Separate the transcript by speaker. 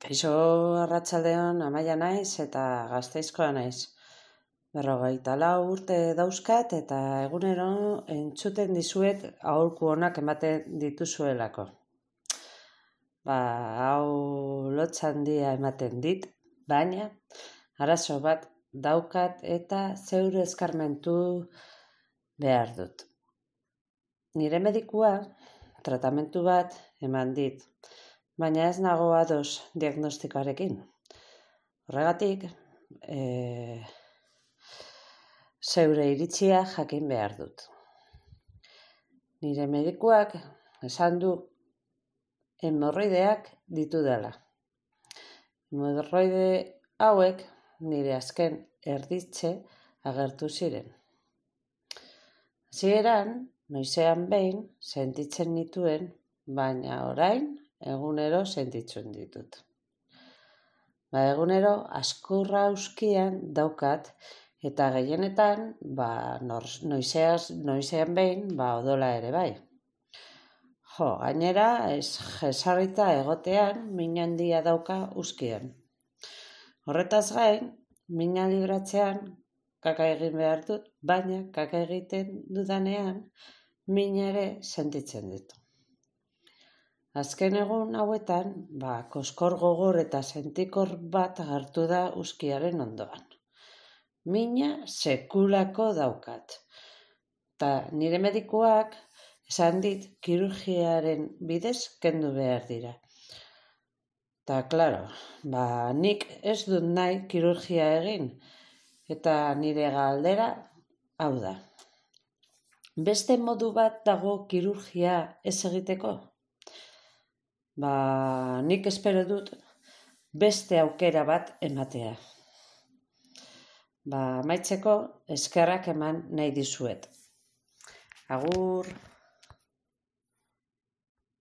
Speaker 1: Kaixo arratsaldeon, Amaia naiz eta Gasteizkoa naiz. 54 urte dauzkat eta egunero entzuten dizuet aholku onak ematen dituzuelako. Hau lotsa handia ematen dit, baina arazo bat daukat eta zeure eskarmentu behar dut. Nire medikua tratamentu bat eman dit, baina ez nago ados diagnostikoarekin. Horregatik, zeure iritzia jakin behar dut. Nire medikuak esan du hemorroideak ditudala. Hemorroide hauek nire azken erditze agertu ziren. Hasieran, noizean behin sentitzen nituen, baina orain egunero sentitzen ditut. Egunero askurra uskian daukat eta gehienetan noizean behin odola ere bai. Gainera, jesarrita egotean min handia dauka uskian. Horretaz gain, mina libratzean kaka egin behar dut, baina kaka egiten dudanean mina ere sentitzen dut. Azken egun hauetan, koskor gogor eta sentikor bat agertu da uskiaren ondoan. Mina sekulako daukat. Eta nire medikuak esan dit kirurgiaren bidez kendu behar dira. Eta, klaro, nik ez dut nahi kirurgia egin, eta nire galdera hau da. Beste modu bat dago kirurgia ez egiteko? Nik espero dut beste aukera bat ematea. Amaitzeko eskerrak eman nahi dizuet. Agur!